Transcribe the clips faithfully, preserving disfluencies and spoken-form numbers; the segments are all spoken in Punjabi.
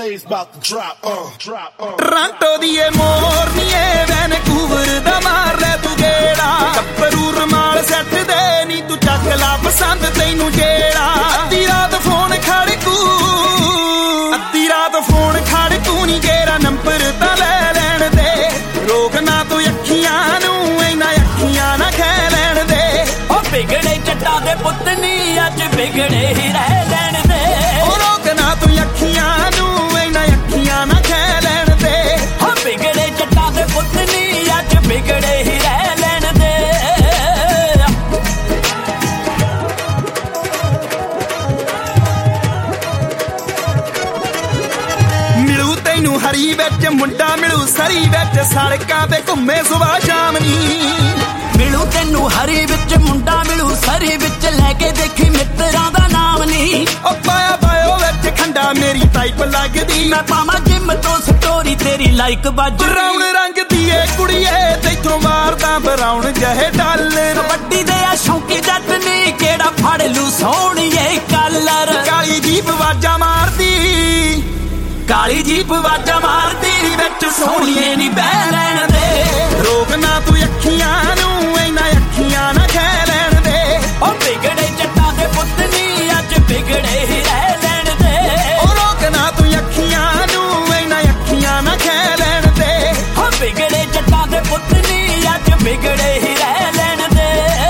waves about to drop, uh, drop, uh. Toronto ਦੀ ਏ ਮੋਰਨੀਏ ਵੈਨਕੂਵਰ ਦਾ ਮਾਰ ਲੈ ਤੂੰ ਗੇੜਾ ਕੱਪਰੂ ਰਮਾਲ ਸੈੱਟ ਦੇ ਨੀ ਤੂੰ ਚੱਕ ਲਾ ਪਸੰਦ ਤੈਨੂੰ ਜਿਹੜਾ ਅੱਧੀ ਰਾਤ ਫੋਨ ਖੜਕੂ ਅੱਧੀ ਰਾਤ ਫੋਨ ਖੜਕੂ ਨੀ ਜਿਹੜਾ ਨੰਬਰ ਤਾਂ ਲੈ ਲੈਣ ਦੇ ਰੋਕ ਨਾ ਤੂੰ ਅੱਖੀਆਂ ਨੂੰ ਇੰਨਾ ਅੱਖੀਆਂ ਨਾ ਖੈ ਲੈਣ ਦੇ ਉਹ ਵਿਗੜੇ ਜੱਟਾਂ ਦੇ ਪੁੱਤ ਨੀ ਅੱਜ ਵਿਗੜੇ ਹੀ ਰਹਿ ਲੈਣ ਦੇ ਉਹ ਰੋਕ ਨਾ ਤੂੰ ਅੱਖੀਆਂ ਨੂੰ ਇੰਨਾ ਅੱਖੀਆਂ ਨਾ ਖੈ ਲੈਣ ਦੇ ਉਹ ਵਿਗੜੇ ਜੱਟਾਂ ਦੇ ਪੁੱਤ ਨੀ ਅੱਜ ਵਿਗੜੇ ਹੀ ਰਹਿ ਲੈਣ ਦੇ ਮਿਲੂ ਤੈਨੂੰ ਹਰੀ ਵਿੱਚ ਮੁੰਡਾ ਮਿਲੂ ਸਰੀ ਵਿੱਚ ਸੜਕਾਂ ਤੇ ਘੁੰਮੇ ਸੁਬਾ ਸ਼ਾਮ ਨੀ ਮਿਲੂ ਤੈਨੂੰ ਹਰੀ ਵਿੱਚ ਮੁੰਡਾ ਮਿਲੂ ਸਰੀ ਵਿੱਚ ਲੈ ਕੇ ਦੇਖੀ ਮਿੱਤਰਾਂ ਦਾ ਨਾਮ ਨੀ ਉਹ ਪਾਇਆ ਬਾਇਓ ਵਿੱਚ ਖੰਡਾ ਮੇਰੀ ਟਾਈਪ ਲੱਗਦੀ ਮੈਂ ਪਾਵਾਂ ਜਿਮ ਤੋਂ ਸਟੋਰੀ ਤੇਰੀ ਲਾਈਕ ਵੱਜ ਬਰਾਉਨ ਰੰਗ ਦੀ ਏ ਕੁੜੀਏ ਤੈਥੋਂ ਮਾਰਦਾ ਬਰਾਉਨ ਜਿਹੇ ਡਾਲਰ ਵੱਡੀ ਦੇ ਆ ਸ਼ੌਂਕੀ ਜੱਟ ਨੀ ਕਿਹੜਾ ਫੜ ਲੂ ਸੋਹਣੀਏ ਕਲਰ ਕਾਲੀ ਜੀਪ ਵਾਜਾ ਮਾਰਦੀ ਕਾਲੀ ਜੀਪ ਵਾਜਾ ਮਾਰਦੀ ਵਿੱਚ ਸੋਹਣੀਏ ਨੀ ਬਹਿ ਲੈਣ ਦੇ ਰੋਕ ਨਾ ਤੂੰ ਅੱਖੀਆਂ ਨੂੰ ਇੰਨਾ ਅੱਖੀਆਂ ਨਾ ਖੈ ਲੈਣ ਦੇ ਉਹ ਵਿਗੜੇ ਜੱਟਾਂ ਦੇ ਪੁੱਤ ਨੀ ਅੱਜ ਵਿਗੜੇ ਹੀ ਰਹਿ ਲੈਣ ਦੇ ਉਹ ਰੋਕ ਨਾ ਤੂੰ ਅੱਖੀਆਂ ਨੂੰ ਇੰਨਾ ਅੱਖੀਆਂ ਨਾ ਖੈ ਲੈਣ ਦੇ ਉਹ ਵਿਗੜੇ ਜੱਟਾਂ ਦੇ ਪੁੱਤ ਨੀ ਅੱਜ ਵਿਗੜੇ ਹੀ ਰਹਿ ਲੈਣ ਦੇ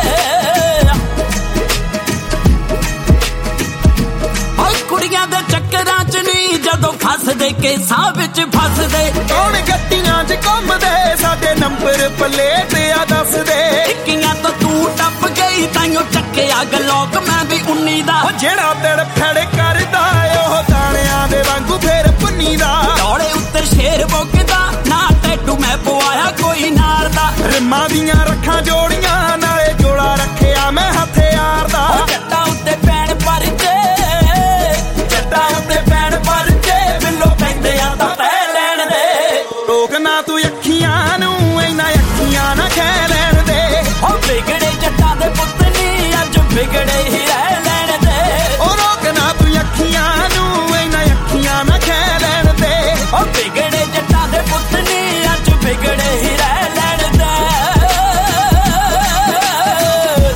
ਉਹ ਕੁੜੀਆਂ ਦੇ ਚੱਕਰਾਂ ਚ ਨੀ ਜਦੋਂ ਫਸਦੇ ਕੇਸਾਂ ਵਿੱਚ ਫਸਦੇ ਕੌਣ ਗੱਡੀਆਂ 'ਚ ਘੁੰਮਦੇ ਸਾਡੇ ਨੰਬਰ ਪਲੇਟ ਆ ਦੱਸਦੇ ਟਿੱਕੀਆਂ ਤੋਂ ਤੂੰ ਟੱਪ ਗਈ ਤਾਈਓ ਚੱਕਿਆ ਗਲੋਕ ਮੈਂ ਵੀ ਉੱਨੀ ਦਾ ਉਹ ਜਿਹੜਾ ਤੜ ਫੜ ਕਰਦਾ ਉਹ ਦਾਣਿਆਂ ਦੇ ਵਾਂਗੂ ਫੇਰ ਪੁੰਨੀ ਦਾ ਡੋਲੇ ਉੱਤੇ ਸ਼ੇਰ ਬੋਕਦਾ ਨਾ ਟੈਟੂ ਮੈਂ ਪਵਾਇਆ ਕੋਈ ਨਾਲ ਦਾ ਰਿਮਾਂ ਦੀਆਂ ਰੱਖਾਂ ਜੋੜੀਆਂ ਨਾਲੇ ਜੋੜਾ ਰੱਖਿਆ ਮੈਂ ਹਥਿਆਰ ਦਾ ਜੱਟਾਂ ਉੱਤੇ ਪੈਣ ਪਰਚੇ ਜੱਟਾਂ ਉੱਤੇ ਪੈਣ ਪਰਚੇ ਬਿੱਲੋ ਪੈਂਦੇ ਆ ਤਾਂ ਪੈ ਲੈਣ ਦੇ ਰੋਕ ਨਾ ਤੂੰ ਅੱਖੀਆਂ ਨੂੰ ਇੰਨਾ ਅੱਖੀਆਂ ਨਾ ਖੈ ਲੈਣ ਦੇ ਉਹ ਵਿਗੜੇ ਜੱਟਾਂ ਦੇ ਪੁੱਤ ਨੀ ਅੱਜ ਵਿਗੜੇ ਹੀ ਰਹਿ ਲੈਣ ਦੇ ਉਹ ਰੋਕ ਨਾ ਤੂੰ ਅੱਖੀਆਂ ਨੂੰ ਇੰਨਾ ਅੱਖੀਆਂ ਨਾ ਖੈ ਲੈਣ ਦੇ ਉਹ ਵਿਗੜੇ ਜੱਟਾਂ ਦੇ ਪੁੱਤ ਨੀ ਅੱਜ ਵਿਗੜੇ ਹੀ ਰਹਿ ਲੈਣ ਦੇ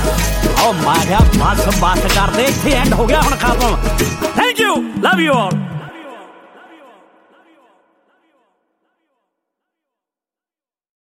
ਓ ਮਾਰਿਆ ਬਸ ਬਸ ਕਰਦੇ ਇੱਥੇ ਐਂਡ ਹੋ ਗਿਆ ਹੁਣ ਖਾਤਮ thank you love you all